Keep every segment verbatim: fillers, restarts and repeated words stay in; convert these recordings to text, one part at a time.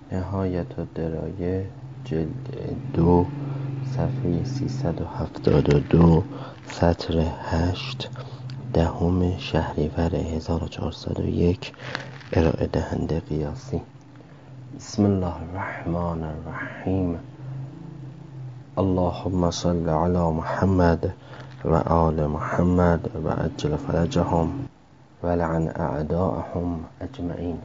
نهایت الدرایه جلد دو صفحه سیصد و هفتاد و دو سطر هشت دهم شهریور هزار و چهارصد و یک ارائه دهنده قیاسی. بسم الله الرحمن الرحیم. اللهم صل علی محمد و آل محمد و عجل فرجهم و لعن اعداءهم اجمعین.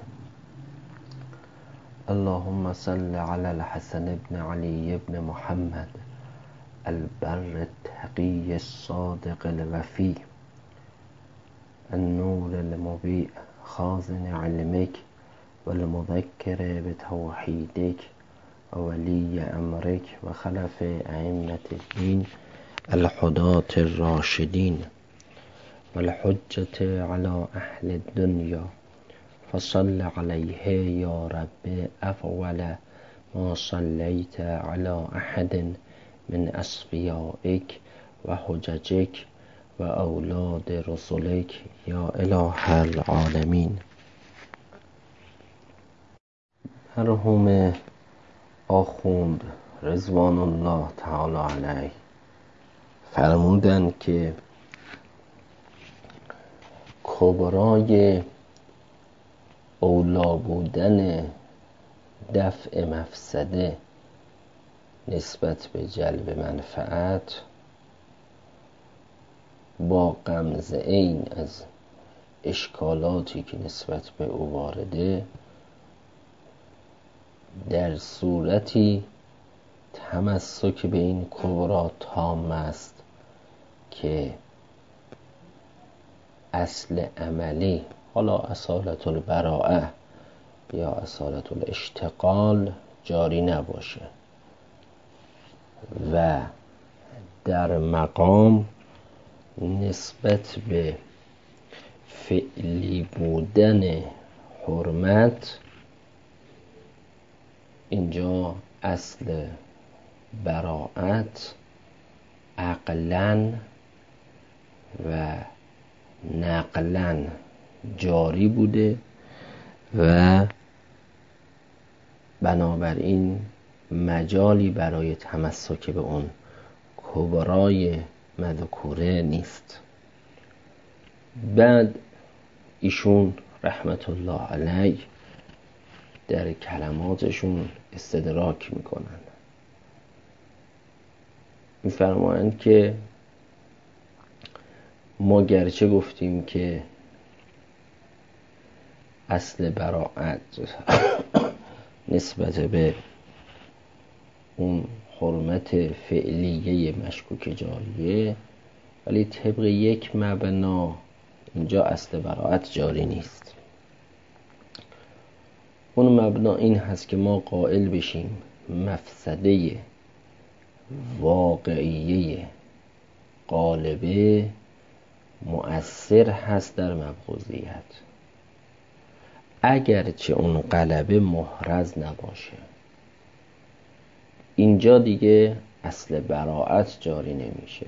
اللهم صل على الحسن بن علي بن محمد البر التقي الصادق الوفي النور المضيء خازن علمك والمذكر بتوحيدك وولي أمرك وخلف أئمة الدين الهداة الراشدين والحجة على أهل الدنيا فصل عليه يا رب أفضل ما صليت على أحد من أصفيائك وحججك وأولاد رسلك يا إله العالمين. مرحوم آخوند رضوان الله تعالی علیه فرمودند که کبرای اولا بودن دفع مفسده نسبت به جلب منفعت با غمز عین از اشکالاتی که نسبت به او وارده در صورتی تمسک به این کبرا تام است که اصل عملی، حالا اصالت البراءه یا اصالت الاشتغال، جاری نباشه و در مقام نسبت به فعلی بودن حرمت اینجا اصل براءت عقلاً و نقلاً جاری بوده و بنابراین مجالی برای تمسک به اون کبرای مذکوره نیست. بعد ایشون رحمت الله علیه در کلماتشون استدراک میکنن، میفرمایند که ما گرچه گفتیم که اصل براءت نسبت به اون حرمت فعلیه مشکوک جاریه، ولی طبق یک مبنا اینجا اصل براءت جاری نیست. اون مبنا این هست که ما قائل بشیم مفسده واقعیه غالبه مؤثر هست در مبغوضیت، اگرچه اون غلبه محرز نباشه. اینجا دیگه اصل براءت جاری نمیشه،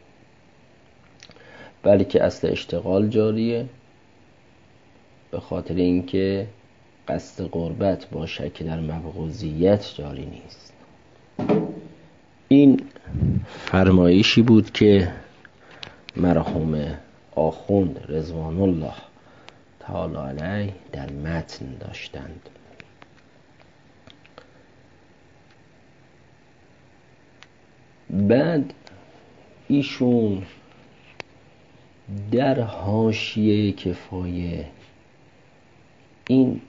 بلکه اصل اشتغال جاریه، به خاطر اینکه قصد قربت باشه که در مبغوضیت جاری نیست. این فرمایشی بود که مرحوم آخوند رضوان الله تعالی علیه در متن داشتند. بعد ایشون در حاشیه کفایه این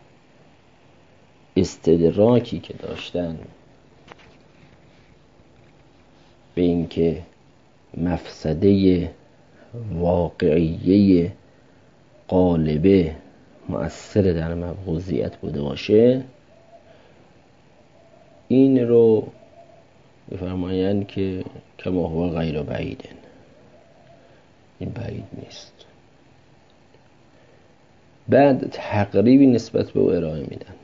استدراکی که داشتن به این که مفسده واقعیه غالبه مؤثر در مبغوضیت بوده باشه، این رو بفرمایند که کما هو غیر بعیدن، این بعید نیست. بعد تقریبی نسبت به او ارائه میدن.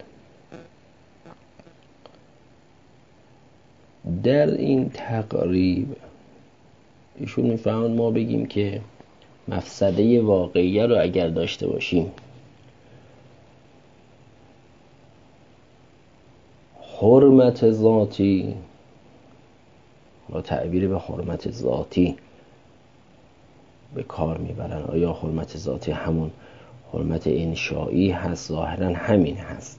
در این تقریب ایشون میفهمند ما بگیم که مفسده واقعیه رو اگر داشته باشیم حرمت ذاتی و تعبیر به حرمت ذاتی به کار میبرن. آیا حرمت ذاتی همون حرمت انشایی هست؟ ظاهرا همین هست.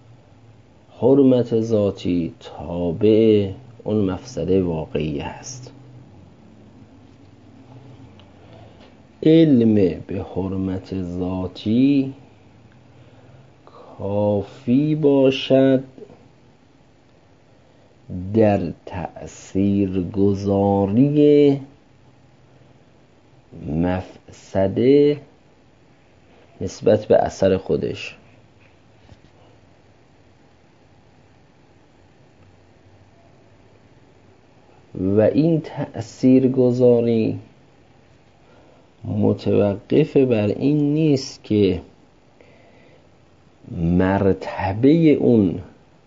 حرمت ذاتی تابع اون مفسده واقعی هست. علم به حرمت ذاتی کافی باشد در تأثیر گذاری مفسده نسبت به اثر خودش. و این تأثیر گذاری متوقف بر این نیست که مرتبه اون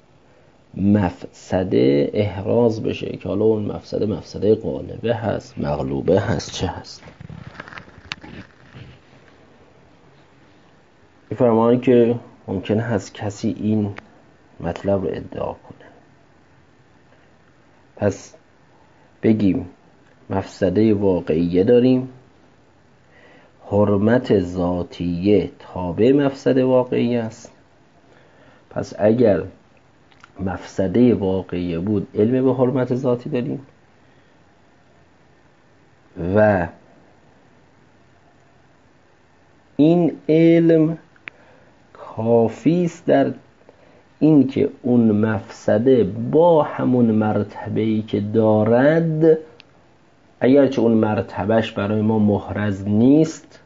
مفسده احراز بشه، که حالا اون مفسده مفسده غالبه هست، مغلوبه هست، چه هست. می‌فرمایند که ممکن هست کسی این مطلب رو ادعا کنه. پس بگیم مفسده واقعیه داریم، حرمت ذاتیه تابع مفسده واقعی است. پس اگر مفسده واقعی بود علم به حرمت ذاتی داریم و این علم کافی است در این که اون مفسده با همون مرتبه‌ای که دارد، اگرچه اون مرتبهش برای ما محرز نیست،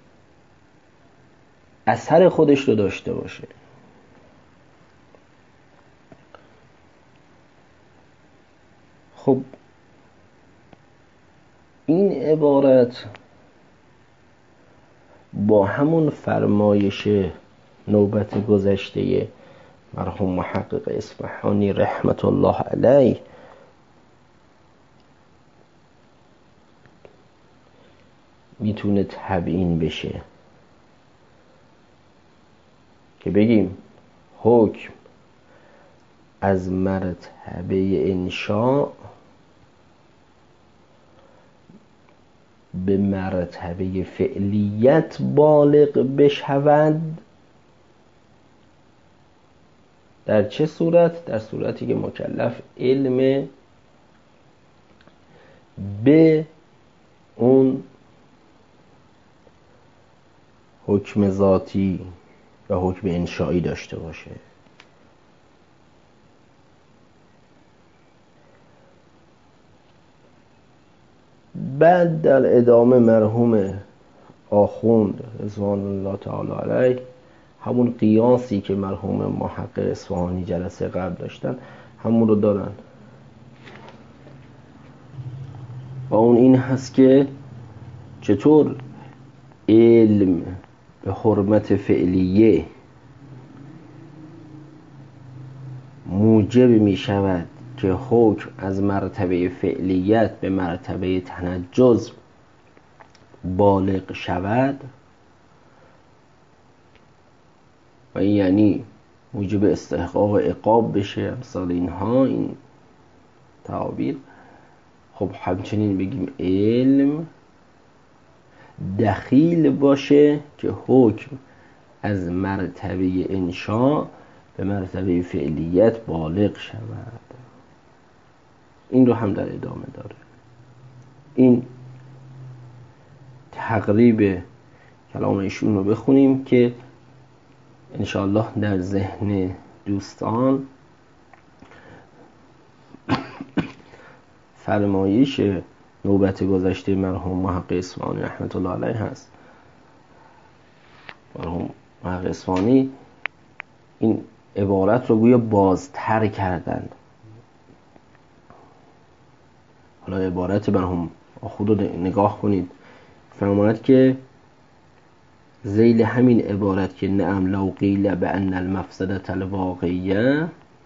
اثر خودش رو داشته باشه. خب این عبارت با همون فرمایش نوبت گذشته مرحوم محقق اصفهانی رحمت الله علیه میتونه تبیین بشه، که بگیم حکم از مرتبه انشاء به مرتبه فعلیت بالغ بشود. در چه صورت؟ در صورتی که مکلف علم به اون حکم ذاتی و حکم انشایی داشته باشه. بعد در ادامه مرحوم آخوند رضوان الله تعالی علیه همون قیاسی که مرحوم محقق اصفهانی جلسه قبل داشتن همون رو دارن، و اون این هست که چطور علم به حرمت فعلیه موجب می شود که حکم از مرتبه فعلیت به مرتبه تنجز بالغ شود، و این یعنی موجب استحقاق عقاب بشه، امثال اینها، این تعابیر. خب همچنین بگیم علم دخیل باشه که حکم از مرتبه انشاء به مرتبه فعلیت بالغ شود. این رو هم در ادامه داره. این تقریب کلام ایشون رو بخونیم که انشاءالله در ذهن دوستان فرمایش نوبت گذشته مرحوم محقق اصفهانی رحمت الله علیه هست. مرحوم محقق اصفهانی این عبارت رو گویا بازتر کردند. حالا عبارت مرحوم آخوند رو نگاه کنید، فرماید که ذیل همین عبارت که نعم لو قیل بأن المفسدة الواقعیه،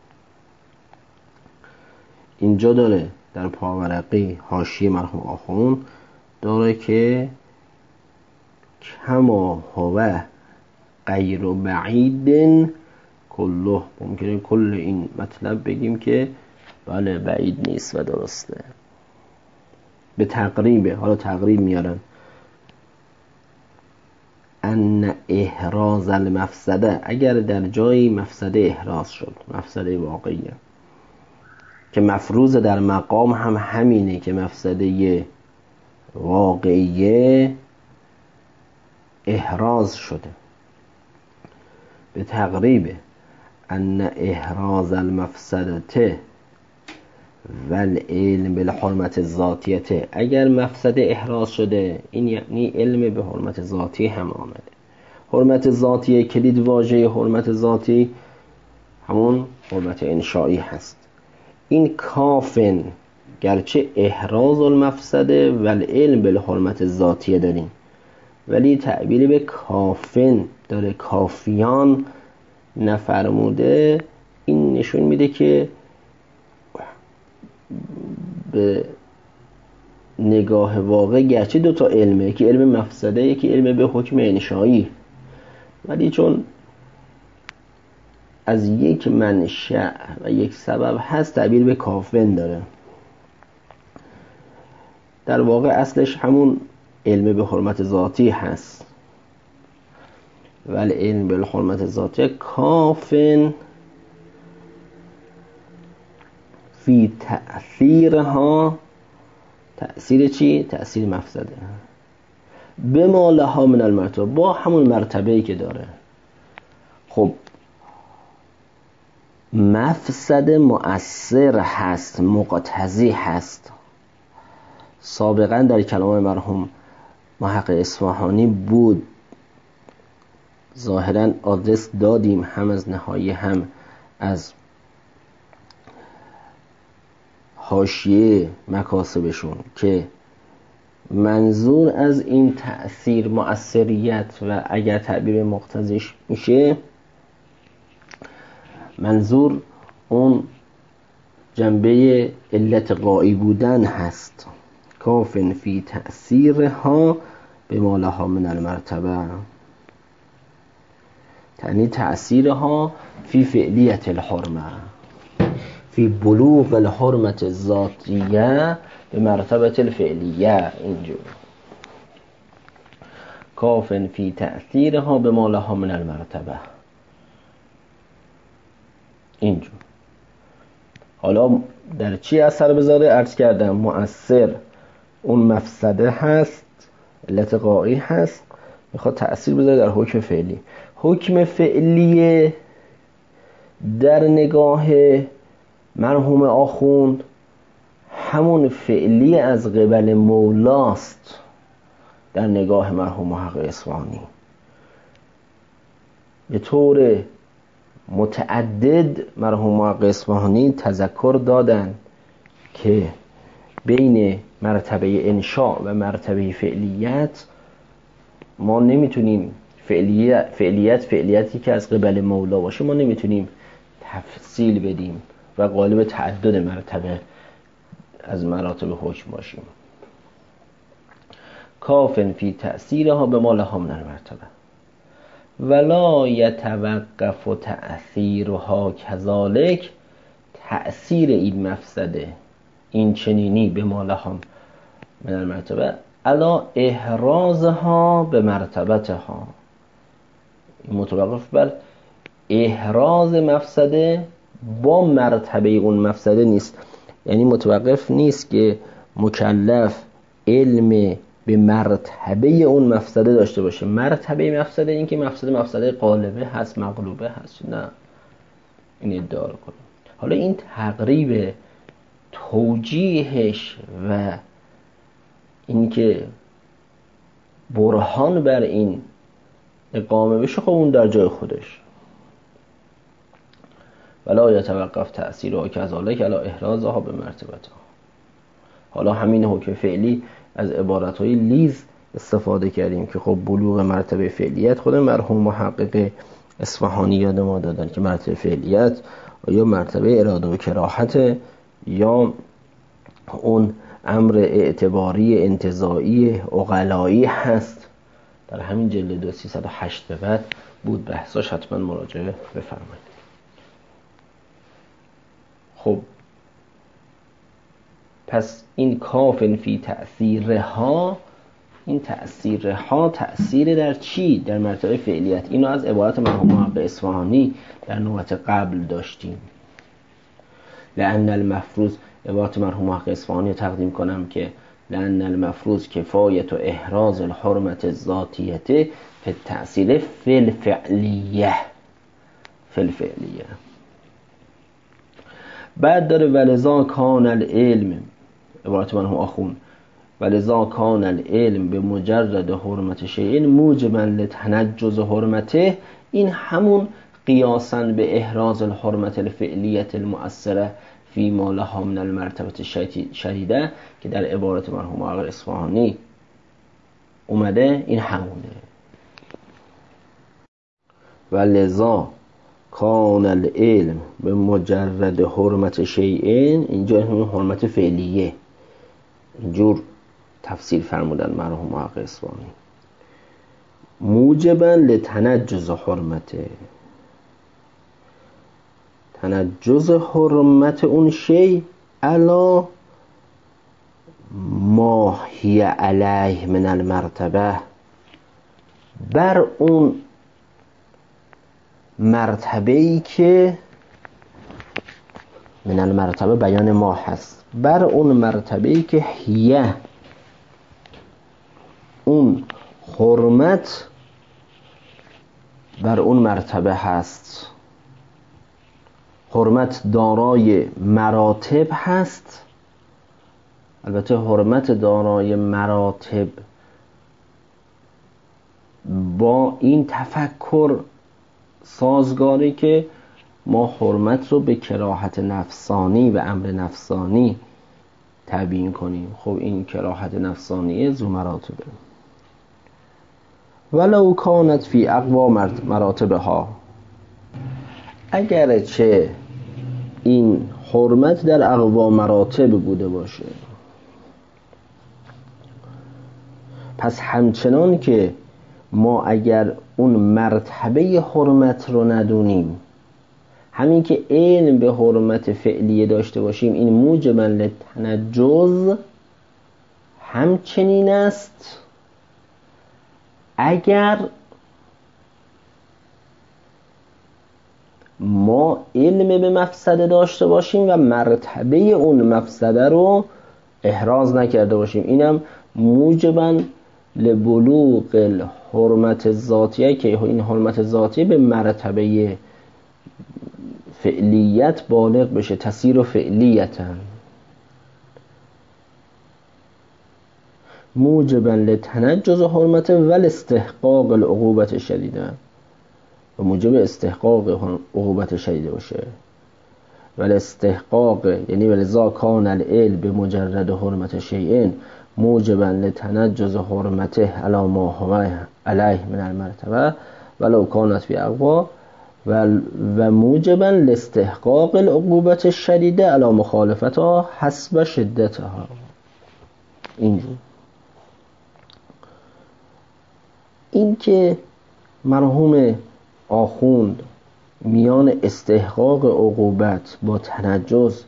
اینجا داره در پاورقی حاشیه مرحوم آخوند داره که کما هو غیر بعید کله، ممکنه کل این مطلب بگیم که بله بعید نیست و درسته. به تقریبه، حالا تقریب میارن، ان احراز المفسده، اگر در جایی مفسده احراز شد، مفسده واقعیه که مفروض در مقام هم همینه که مفسده واقعیه احراز شده. به تقریبه ان احراز المفسدته والعلم بالحرمت ذاتیته، اگر مفسده احراز شده این یعنی علم به حرمت ذاتی هم آمده. حرمت ذاتی، کلید واژه حرمت ذاتی همون حرمت انشایی هست. این کافن، گرچه احراز المفسده والعلم بالحرمت ذاتیه داریم، ولی تعبیر به کافن داره، کافیان نفرموده. این نشون میده که به نگاه واقع گرچه دو تا علمه، یکی علم مفسده یکی علم به حکم انشایی، ولی چون از یک منشأ و یک سبب هست تعبیر به کافن داره. در واقع اصلش همون علم به حرمت ذاتی هست، ولی علم به حرمت ذاتی کافن فی تأثیرها، تأثیر چی؟ تأثیر مفسده، به ما لها من المرتبه، با همون مرتبه‌ای که داره. خب مفسده مؤثر هست، مقتضی هست. سابقا در کلام مرحوم محقق اصفهانی بود، ظاهرا آدرس دادیم هم از نهایی هم از حاشیه مکاسبشون، که منظور از این تأثیر مؤثریت و اگر تعبیر مقتضیش میشه، منظور اون جنبه علت قایی بودن هست. کافن فی تأثیرها به ما لها من المرتبه، یعنی تأثیرها فی فعلیت الحرمه، فی بلوغ الحرمت الذاتیه به مرتبه الفعلیه. اینجور کافن فی تأثیرها به ما لها من المرتبه، اینجور. حالا در چی اثر بذاره؟ عرض کردم مؤثر اون مفسده هست، علت قایی هست، میخواد تأثیر بذاره در حکم فعلی. حکم فعلی در نگاه مرحوم آخوند همون فعلی از قبل مولاست. در نگاه مرحوم محقق اصفهانی به طور متعدد مرحوم محقق اصفهانی تذکر دادن که بین مرتبه انشاء و مرتبه فعلیت ما نمیتونیم، فعلیت فعلیت فعلیتی که از قبل مولا باشه ما نمیتونیم تفصیل بدیم و غالب تعدد مرتبه از مراتب حکم باشیم. کافن فی تأثیرها به ما لها من المرتبه ولا یتوقف تأثیرها کذالک، تأثیر این مفسده این چنینی به ما لها من المرتبه الا احرازها به مرتبتها، متوقف بر احراز مفسده با مرتبه اون مفسده نیست. یعنی متوقف نیست که مکلف علم به مرتبه اون مفسده داشته باشه. مرتبه مفسده این که مفسده مفسده غالبه هست، مغلوبه هست، نه این ادعا رو کنم. حالا این تقریب توجیهش و اینکه برهان بر این اقامه بشه، خب اون در جای خودش. ولا یتوقف تأثیرها کذالک الی احرازها به مرتبتها. حالا همین حکم فعلی از عبارتهای لیز استفاده کردیم که خب بلوغ مرتبه فعلیت خود مرحوم محقق اصفهانی یاد ما دادن که مرتبه فعلیت یا مرتبه اراده و کراهت یا اون امر اعتباری انتزاعی عقلایی هست. در همین جلد دو سیصد و هشت به بعد بود بحثاش، حتما مراجعه بفرمایید. خب پس این کافن فی تأثیرها، این تأثیرها تأثیر در چی؟ در مرتبه فعلیت. اینو از عبارت مرحوم محقق اصفهانی در نوبت قبل داشتیم. لأن المفروض، عبارت مرحوم محقق اصفهانی تقدیم کنم که لأن المفروض کفایت و احراز الحرمت الذاتیه فی التأثیر فی الفعلیه، فی الفعلیه. بعد داره ولذا کان العلم، عبارت مرحوم آخون، ولذا کان العلم به مجرد حرمت شیء موجبا لتنجز حرمته. این همون قیاساً به احراز الحرمت الفعلیت المؤثره فی ما لها من المرتبه شدیده که در عبارت مرحوم آقای اصفهانی اومده، این همونه. ولذا کان العلم به مجرد حرمت شیء، اینجا همون حرمت فعلیه، اینجور تفسیر فرمودن مرحوم آقای اصفهانی، موجبا لتنجز حرمته، تنجز حرمت اون شی علا ما هی علیه من المرتبه، بر اون مرتبه‌ای که من المرتبه بیان ما هست، بر اون مرتبه‌ای که هیه اون حرمت بر اون مرتبه هست. حرمت دارای مراتب هست، البته حرمت دارای مراتب با این تفکر سازگاری که ما حرمت رو به کراهت نفسانی و امر نفسانی تبیین کنیم. خب این کراهت نفسانیه ذو مراتبه. ولو کانت فی اقوا مراتبها، اگرچه این حرمت در اقوا مراتب بوده باشه، پس همچنان که ما اگر اون مرتبه حرمت رو ندونیم، همین که علم به حرمت فعلیه داشته باشیم، این موجبا للتنجز همچنین است اگر ما علم به مفسده داشته باشیم و مرتبه اون مفسده رو احراز نکرده باشیم. اینم موجبا لبلوغ الحرمت ذاتیه که این حرمت ذاتیه به مرتبه فعلیت بالغ بشه، تصیر فعلیتا، موجبا لتنجز حرمت ول استحقاق العقوبت شدیده، و موجب استحقاق عقوبت شدیده باشه. ول استحقاق یعنی ولذا کان العلم به مجرد حرمت شیء موجبا لتنجز حرمته علی ما هو علیه من المرتبه ولو کانت فی اقوا و موجبا لاستحقاق العقوبت الشدیده علی مخالفتها حسب شدتها. اینجور این که مرحوم آخوند میان استحقاق عقوبت با تنجز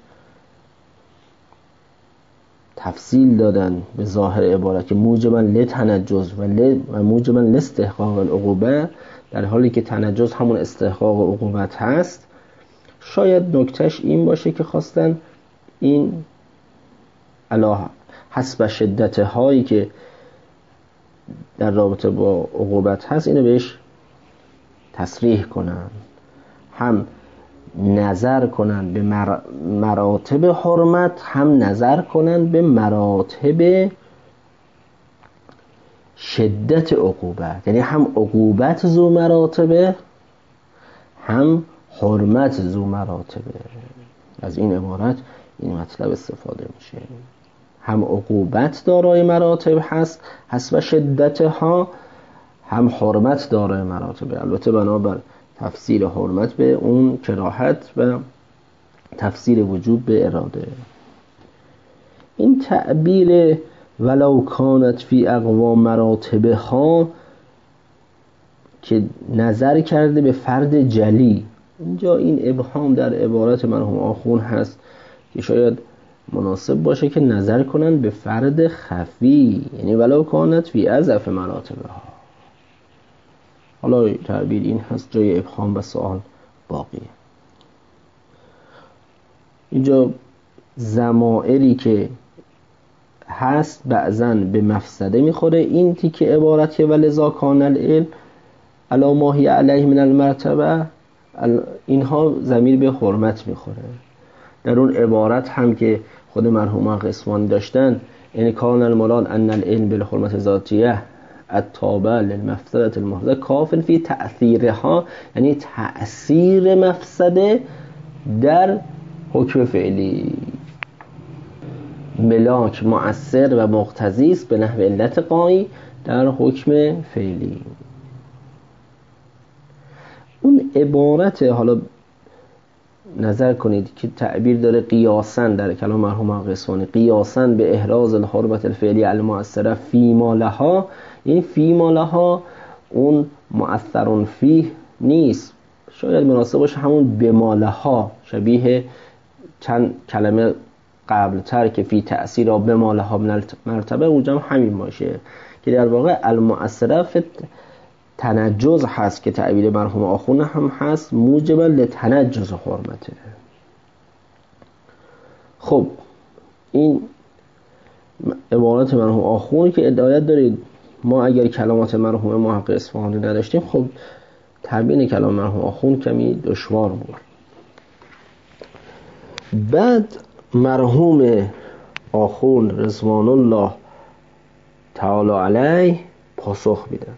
تفصیل دادن به ظاهر عبارت که موجبا لتنجز و, ل... و موجبا لاستحقاق العقوبه، در حالی که تنجز همون استحقاق عقوبت هست. شاید نکتهش این باشه که خواستن این علا حسب شدت هایی که در رابطه با عقوبت هست اینو بهش تصریح کنن، هم نظر کنن به مر... مراتب حرمت، هم نظر کنن به مراتب شدت عقوبت، یعنی هم عقوبت ذو مراتبه هم حرمت ذو مراتبه. از این عبارت این مطلب استفاده میشه، هم عقوبت دارای مراتب هست حسب شدتها، هم حرمت دارای مراتب، البته بنابر تفسیر حرمت به اون کراهت و تفسیر وجوب به اراده. این تعبیر ولو کانت فی اقوا مراتبها که نظر کرده به فرد جلی اینجا این ابهام در عبارت مرحوم آخوند هست که شاید مناسب باشه که نظر کنن به فرد خفی، یعنی ولو کانت فی اضعف مراتبها. حالا تعبیر این هست، جای ابهام و سوال باقیه. اینجا ضمائری که هست بعضاً به مفسده میخوره، این تیکه عبارت و لذا کان العلم علی ما هی علیه من المرتبه، اینها ضمیر به حرمت میخوره. در اون عبارت هم که خود مرحوم حق اصفهانی داشتن، یعنی کان المراد ان العلم بالحرمت ذاتیه التابع للمفسده المحدثه کاف فی تأثیرها، یعنی تأثیر مفسده در حکم فعلی ملاک مؤثر و مقتضی است به نحو علت قایی در حکم فعلی. اون عبارت، حالا نظر کنید که تعبیر داره قیاساً در کلام مرحوم حق اصفهانی، قیاساً به احراز الحرمت الفعلی المؤثره فی ما لها، این فی ما لها اون مؤثرون فیه نیست، شاید مناسب باشه همون به ما لها، شبیه چند کلمه قبل تر که فی تأثیر به ما لها من مرتبه، اونجا هم همین باشه که در واقع المؤثره فی تنجز هست که تعبیر مرحوم آخوند هم هست موجب لتنجز حرمته. خب این عبارت مرحوم آخوند که ادعایت دارید ما اگر کلمات مرحوم محقق اصفهانی نداشتیم، خب تبیین کلام مرحوم آخوند کمی دشوار بود. بعد مرحوم آخوند رضوان الله تعالی علیه پاسخ میدن،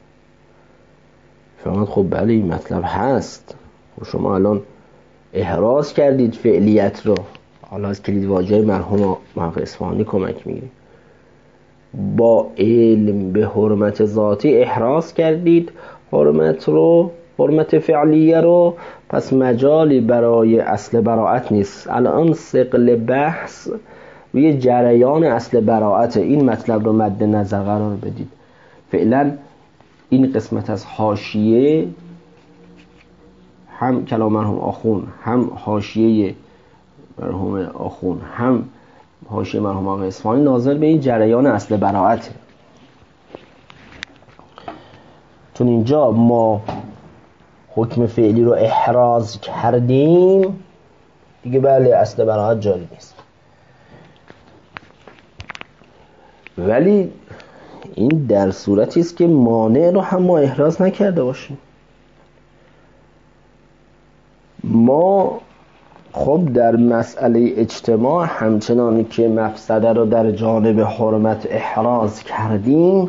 فرمود خب بله این مطلب هست، شما الان احراز کردید فعلیت رو، حالا از کلید واژه مرحوم محقق اصفهانی کمک میگیرید، با علم به حرمت ذاتی احراز کردید حرمت رو، حرمت فعلیه رو، پس مجالی برای اصل براعت نیست. الان ثقل بحث روی جریان اصل براعت، این مطلب رو مد نظر قرار بدید. فعلا این قسمت از حاشیه، هم کلام مرحوم آخوند، هم حاشیه مرحوم آخوند، هم حاشیه مرحوم آقای اصفهانی ناظر به این جریان اصل براعت، چون اینجا ما حکم فعلی رو احراز کردیم دیگه، بله اصل براعت جاری نیست. ولی این در صورتی است که مانع رو هم ما احراز نکرده باشیم. ما خب در مسئله اجتماع همچنان که مفسده رو در جانب حرمت احراز کردیم،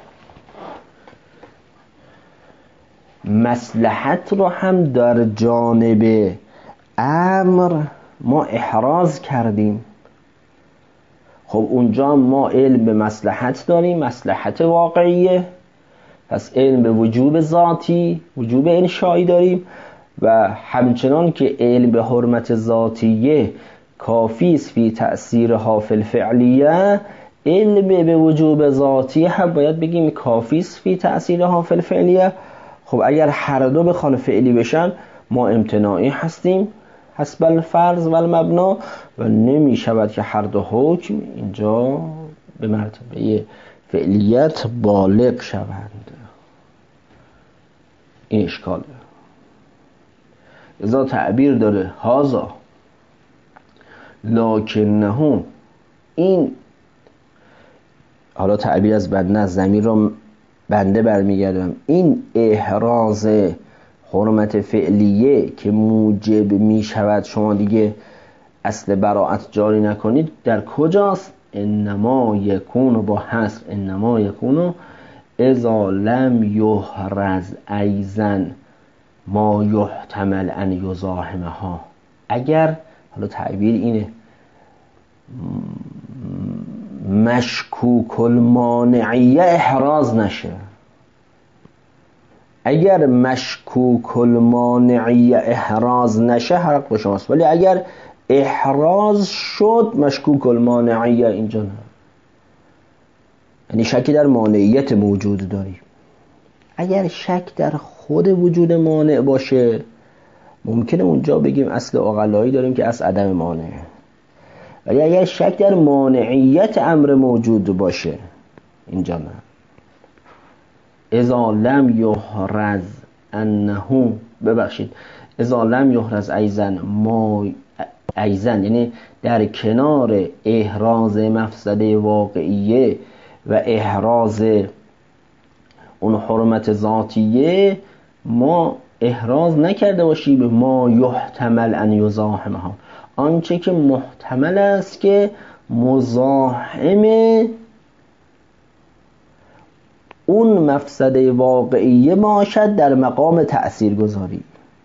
مصلحت رو هم در جانب امر ما احراز کردیم. خب اونجا ما علم به مصلحت داریم، مصلحت واقعیه، پس علم به وجوب ذاتی، وجوب انشایی داریم، و همچنان که علم به حرمت ذاتیه کافی است فی تأثیرها فی الفعلیه، علم به وجوب ذاتی هم باید بگیم کافی است فی تأثیرها فی الفعلیه. خب اگر هر دو بخوان فعلی بشن ما امتناعی هستیم حسب الفرض و المبنا، و نمی شود که هر دو حکم اینجا به مرتبه فعلیت بالغ شوند. این اشکاله. ازا تعبیر داره هازا لکنه، این حالا تعبیر از بنده، از ضمیر رو بنده برمیگردم، این احراز حرمت فعلیه که موجب می شود شما دیگه اصل براعت جاری نکنید در کجاست؟ انما یکونو با حذف انما یکونو اذا لم یحرز ایزن ما یحتمل ان یزاحمها، اگر حالا تعبیر اینه مشکوک المانعیه احراز نشه، اگر مشکوک المانعیه احراز نشه حق به شماست، ولی اگر احراز شد مشکوک المانعیه اینجا نه، یعنی شکی در مانعیت موجود داریم. اگر شک در خود وجود مانع باشه ممکنه اونجا بگیم اصل عقلایی داریم که اصل عدم مانع، ولی اگر شک در مانعیت امر موجود باشه اینجا نه. اذا لم یحرز انه، ببخشید اذا لم یحرز ایزن ما ایزن، یعنی در کنار احراز مفسده واقعیه و احراز اون حرمت ذاتیه ما احراز نکرده باشیم ما یحتمل ان یزاحمها، آنچه که محتمل است که مزاحم اون مفسده واقعیه باشد در مقام تأثیرگذاری.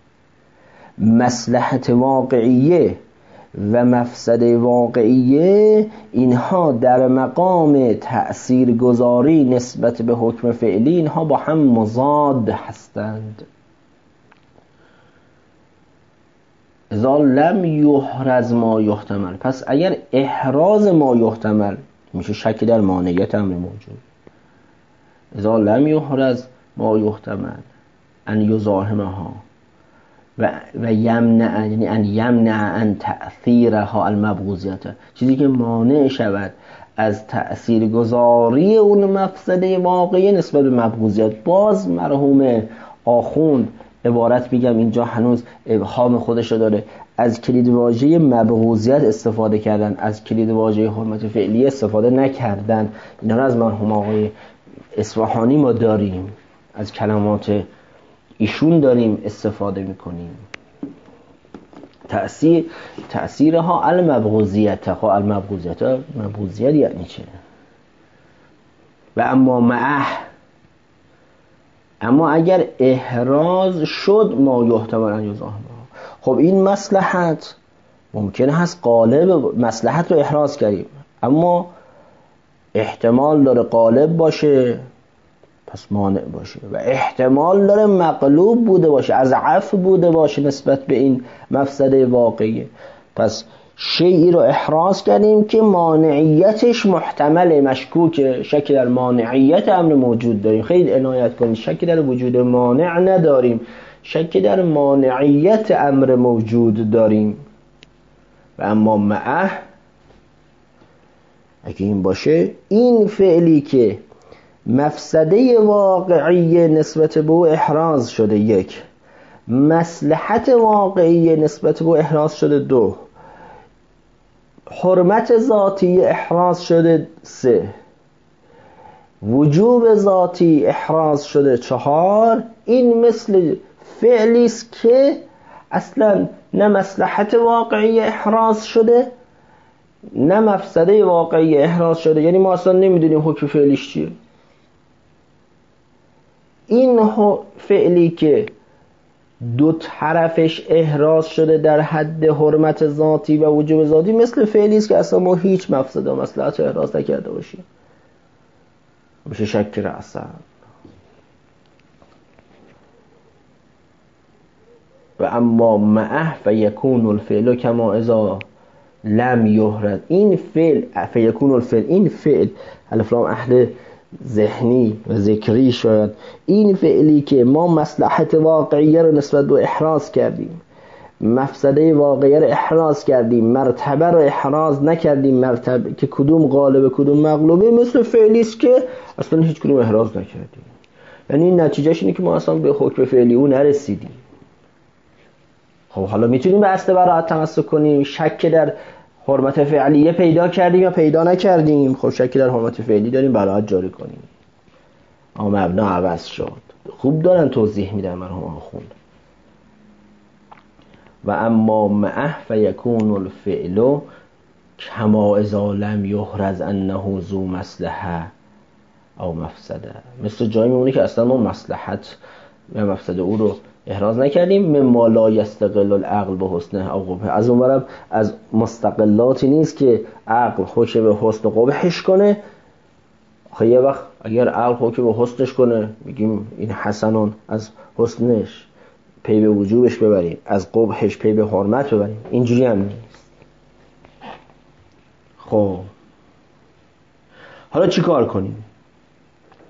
مصلحت واقعیه و مفسده واقعیه اینها در مقام تأثیرگذاری نسبت به حکم فعلی اینها با هم مضاد هستند. اذا لم یحرز ما یحتمل، پس اگر احراز ما یحتمل میشه شک در مانعیت امر موجود. اذا لم یحرز ما یحتمل ان یزاحمها و و یمنع، یعنی ان یمنع ان تأثیرها المبغوضیت، چیزی که مانع شود از تأثیرگذاری اون مفسده واقعی نسبت به مبغوضیت. باز مرحوم آخوند عبارت میگم اینجا هنوز ابهام خودش رو داره، از کلید واژه مبغوضیت استفاده کردن، از کلید واژه حرمت فعلی استفاده نکردن. اینا رو از مرحوم آقای اصفهانی ما داریم، از کلمات ایشون داریم استفاده میکنیم. تأثیر تأثیرها المبغوضیت، خب المبغوضیت مبغوضیت یعنی چه؟ و اما معه، اما اگر احراز شد ما یحتمل ان یزاحمها، خب این مصلحت ممکنه هست قالب مصلحت رو احراز کردیم اما احتمال داره قالب باشه پس مانع باشه و احتمال داره مقلوب بوده باشه، از عفو بوده باشه نسبت به این مفسده واقعی، پس شیئی رو احراز کردیم که مانعیتش محتمل مشکوک، شک در مانعیت امر موجود داریم. خیلی عنایت کنید، شک در وجود مانع نداریم، شک در مانعیت امر موجود داریم. و اما معه اگه این باشه، این فعلی که مفسده واقعی نسبت به او احراز شده یک، مصلحت واقعی نسبت به او احراز شده دو، حرمت ذاتی احراز شده سه، وجوب ذاتی احراز شده چهار، این مثل فعلی است که اصلا نه مصلحت واقعی احراز شده نه مفسده واقعی احراز شده، یعنی ما اصلا نمیدونیم حکم فعلیش چیه. این فعلی که دو طرفش احراز شده در حد حرمت ذاتی و وجوب ذاتی مثل فعلی است که اصلا ما هیچ مفسده و مصلحت احراز نکرده باشیم، میشه شک رأسا. و اما معه فیکون الفعل کما اذا لم یحرز، این فعل فیکون الفعل، این فعل الفلام اهل ذهنی و ذکری شاید، این فعلی که ما مصلحت واقعیه رو نسبت به احراز کردیم، مفسده واقعیه رو احراز کردیم، مرتبه رو احراز نکردیم، مرتبه که کدوم غالب کدوم مغلوبه، مثل فعلی است که اصلا هیچ کدوم احراز نکردیم. یعنی این نتیجهش اینه که ما اصلا به حکم فعلی اون نرسیدیم. خب حالا میتونیم به اصل براءت تمسک کنیم، شک در حرمت فعلیه پیدا کردیم یا پیدا نکردیم، خب شک در حرمت فعلی داریم براءت جاری کنیم. اما مبنا عوض شد. خوب دارن توضیح میدن مرحوم آخوند. و اما معه فیکون الفعل کما اذا لم یحرز انه ذو مصلحه او مفسده، مثل جایی میمونه که اصلا ما مصلحت و مفسده او رو احراز نکردیم. مما لا یستقل العقل به حسنه او قبحه، از اونورم از مستقلاتی نیست که عقل حکم به حسن و قبحش کنه. خب یه وقت اگر عقل حکم به حسنش کنه میگیم این حسنون، از حسنش پی به وجوبش ببریم، از قبحش پی به حرمت ببریم، اینجوری هم نیست. خب حالا چی کار کنیم؟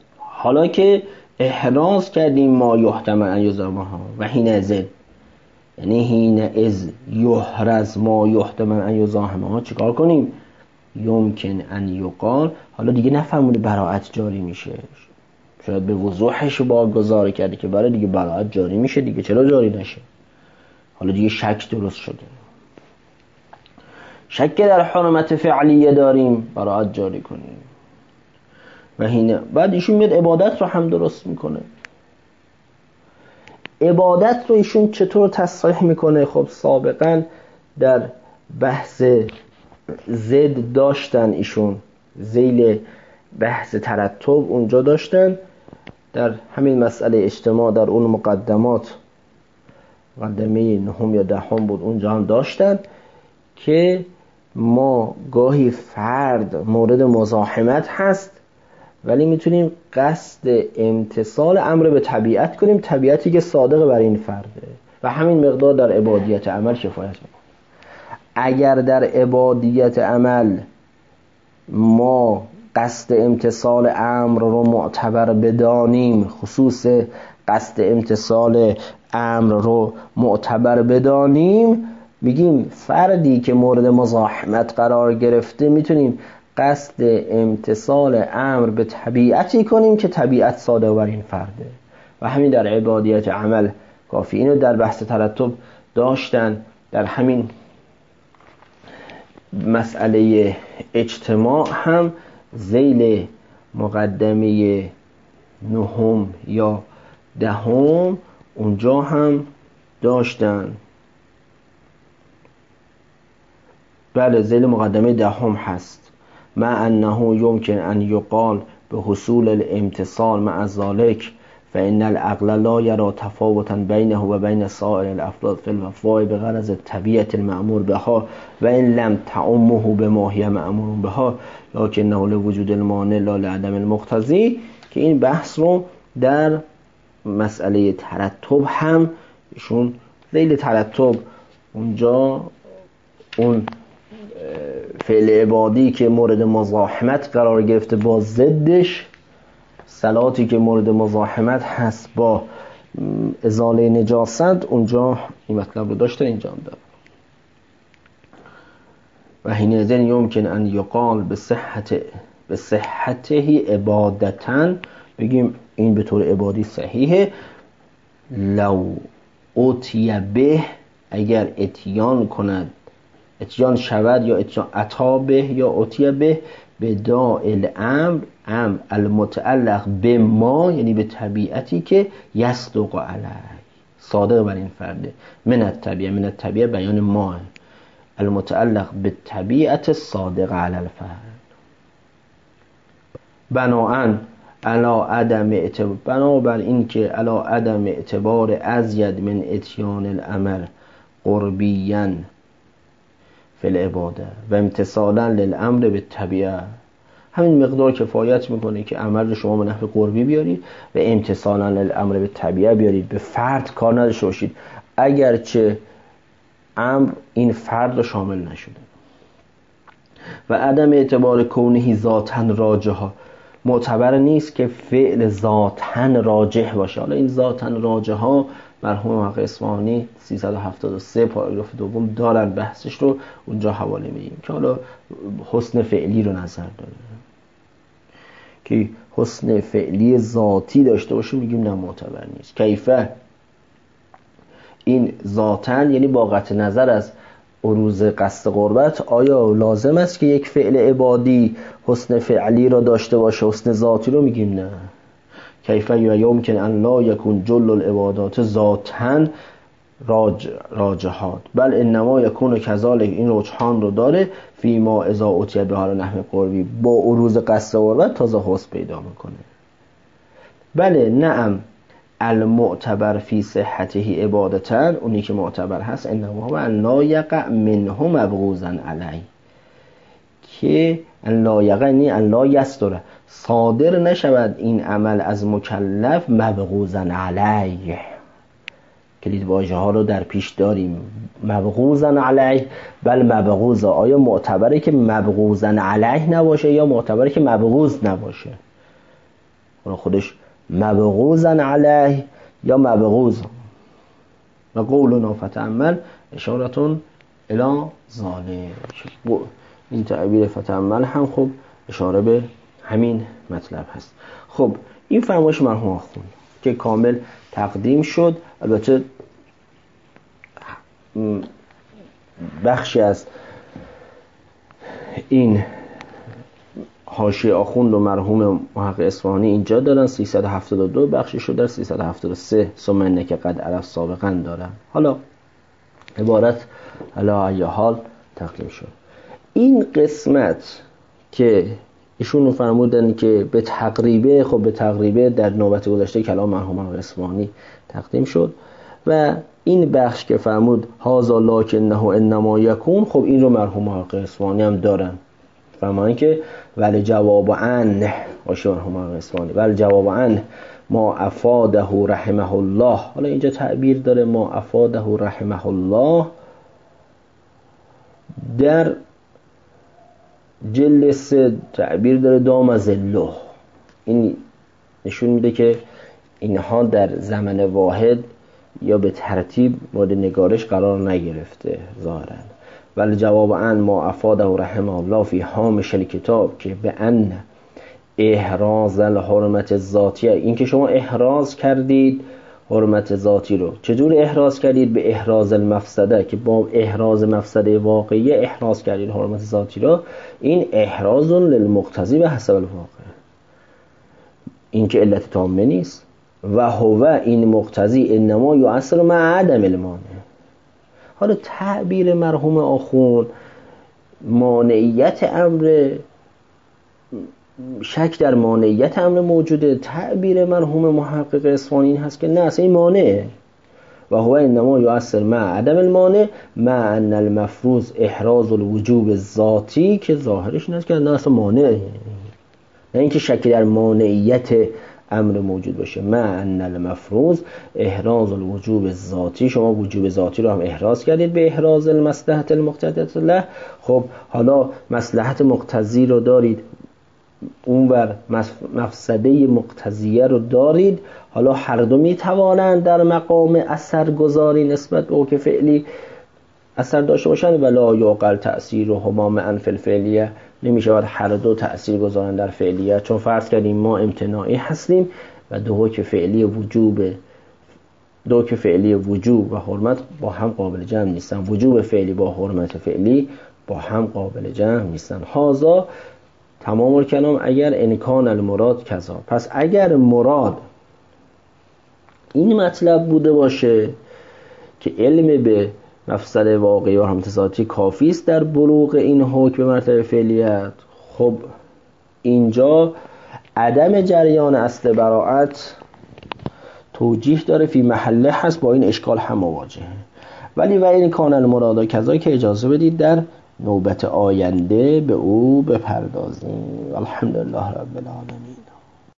حالا که احراز کردیم ما یحتمل ان یزاحمها و حینئذ یعنی حین از یحرز ما یحتمل ان یزاحمه ها چیکار کنیم؟ یمکن ان یقال. حالا دیگه نفهمونه براعت جاری میشه، شاید به وضوحش واگذار کرده که برای دیگه براعت جاری میشه دیگه، چرا جاری نشه؟ حالا دیگه شک درست شده، شک در حرمت فعلیه داریم، براعت جاری کنیم. و هینه بعد ایشون میاد عبادت رو هم درست میکنه. عبادت رو ایشون چطور تصریح میکنه؟ خب سابقا در بحث زد داشتن، ایشون ذیل بحث ترتب اونجا داشتن، در همین مسئله اجتماع در اون مقدمات، مقدمه نهم یا دهم بود، اونجا هم داشتن که ما گاهی فرد مورد مزاحمت هست ولی میتونیم قصد امتثال امر به طبیعت کنیم، طبیعتی که صادق بر این فرده، و همین مقدار در عبادیت عمل کفایت میکنه. اگر در عبادیت عمل ما قصد امتثال امر رو معتبر بدانیم، خصوص قصد امتثال امر رو معتبر بدانیم، میگیم فردی که مورد مزاحمت قرار گرفته میتونیم قصد امتثال امر به طبیعتی کنیم که طبیعت صادق بر این فرده، و همین در عبادیت عمل کافی. اینو در بحث ترتب داشتن. در همین مسئله اجتماع هم ذیل مقدمه نهم یا دهم اونجا هم داشتن. بله ذیل مقدمه دهم هست، مع انه یمکن ان یقال به حصول الامتصال مع ذلك فإن العقل لا يرى تفاوتا بينه و بين سائر الافراد في الوفاء بغرض الطبيعة المأمور بها و ان لم تعمه بما هي مأمور بها لكنه لوجود المانع لا لعدم المقتضی. که این بحث رو در مسئله ترتب هم ایشون ذیل ترتب اونجا اون فعل عبادی که مورد مزاحمت قرار گرفته با ضدش، صلاتی که مورد مزاحمت هست با ازاله نجاست، اونجا این مطلب رو داشته، اینجا هم داره. و حینئذ یمکن ان یقال به صحت به صحته عبادتن، بگیم این به طور عبادی صحیحه. لو اوتی به، اگر اتیان کند، اتیان شود یا اتیان عطا به یا اوتی به به دائل امر امر المتعلق به ما، یعنی به طبیعتی که یصدق علیه، صادق بر این فرده، من الطبیعه، من الطبیعه بیان ما، المتعلق به طبیعت صادق علی الفرد، بناهن علا عدم اعتبار، بنابر این که علا عدم اعتبار ازید من اتیان الامر قربیاً فی العباده و امتصالا للامر به طبیعه، همین مقدار کفایت میکنه که عمل رو شما به نحو قربی بیارید و امتصالا للامر به طبیعه بیارید، به فرد کار نداشته باشید اگرچه امر این فرد رو شامل نشده. و عدم اعتبار کونه ذاتاً راجحه، معتبر نیست که فعل ذاتاً راجح باشه. حالا این ذاتاً راجحه مرحوم حق اصفهانی سیصد و هفتاد و سه پاراگراف دوم دارن بحثش رو، اونجا حواله میگیم که حالا حسن فعلی رو نظر داره که حسن فعلی ذاتی داشته باشه، میگیم نه معتبر نیست. کیفه این ذاتن یعنی با قطع نظر از عروض قصد قربت، آیا لازم است که یک فعل عبادی حسن فعلی را داشته باشه، حسن ذاتی رو میگیم نه. کیفه یمکن ان لا یکون جل العبادات ذاتن راج راجحات بل انما یکون کذالک، این رجحان رو داره فی ما اذا اتیه به حال نحو قربی، با عروض قصد قربت تازه حسن پیدا میکنه. بله نعم المعتبر فی صحته عبادتن، اونی که معتبر هست انما هو ان لا یقع منه مبغوضا علیه، که ان لا یقع یعنی ان لا یصدر، صادر نشود این عمل از مکلف مبغوضا علیه. کلید واژه ها رو در پیش داریم، مبغوضا علیه بل مبغوض، آیا معتبره که مبغوضا علیه نباشه یا معتبره که مبغوض نباشه؟ خودش مبغوضا علیه یا مبغوض. و قولنا فتأمل اشارتون الی ذالک. این تعبیر فتأمل هم خب اشاره به همین مطلب هست. خب این فرمایش مرحوم آخوند که کامل تقدیم شد. البته بخشی از این حاشیه آخوند و مرحوم محقق اصفهانی اینجا دارن، سیصد و هفتاد و دو بخشش رو در سیصد و هفتاد و سه ثم انک قد عرفت سابقا دارن. حالا عبارت علی ای حال تقدیم شد. این قسمت که ایشون فرمودن که به تقریبه، خب به تقریبه در نوبت گذشته کلام مرحوم اصفهانی تقدیم شد و این بخش که فرمود هذا لکنه انما یکون، خب این رو مرحوم اصفهانی هم دارن. فرمایند که ولی جواب عن باشه مرحوم اصفهانی ولی جواب عن ما افاده رحمه الله. حالا اینجا تعبیر داره ما افاده رحمه الله در جلد سه، تعبیر داره دام ذله. این نشون میده که اینها در زمن واحد یا به ترتیب مورد نگارش قرار نگرفته ظاهرا. ولی جواب عن ما افاده رحمه الله فی هامش الکتاب که به ان احراز الحرمت ذاتیه، این که شما احراز کردید حرمت ذاتی رو، چجور احراز کردید؟ به احراز المفسده، که با احراز مفسده واقعی احراز کردید حرمت ذاتی رو. این احراز للمقتضی به حسب الواقع، این که علت تامه نیست. و هو این مقتضی انما یؤثر مع عدم المانع. حالا تعبیر مرحوم آخوند مانعیت امر، شک در مانعیت امر موجوده. تعبیر مرحوم محقق اصفهانی این هست که نه، اصلا این مانعه. و هو انما یؤثر مع عدم المانع مع ان المفروض احراز الوجوب ذاتی، که ظاهرش این است که نه اصلا مانعه، نه اینکه شک در مانعیت امر موجود باشه. مع ان المفروض احراز الوجوب ذاتی، شما وجوب ذاتی رو هم احراز کردید به احراز المصلحه المقتضیه له. خب حالا مصلحت مقتضی رو دارید، اونور مفسده مقتضیه رو دارید. حالا هر دو میتوانند در مقام اثرگذاری نسبت به حکم فعلی اثر داشته باشند. ولا یعقل تأثیرهما معا فی الفعلیه، نمیشود هر دو تأثیر گذارن در فعلیه، چون فرض کردیم ما امتناعی هستیم و دو حکم فعلی وجوب دو حکم فعلی وجوب و حرمت با هم قابل جمع نیستن. وجوب فعلی با حرمت فعلی با هم قابل جمع نیستن. هذا تمام الکلام اگر انکان المراد کذا. پس اگر مراد این مطلب بوده باشه که علم به مفصل واقعی و حرمت ذاتی کافی است در بلوغ این حکم به مرتبه فعلیت، خب اینجا عدم جریان اصل براءت توجیه داره، فی محله هست، با این اشکال هم مواجهه. ولی و این کان المراد کذا که اجازه بدید در نوبت آینده به او بپردازیم. الحمدلله رب العالمین.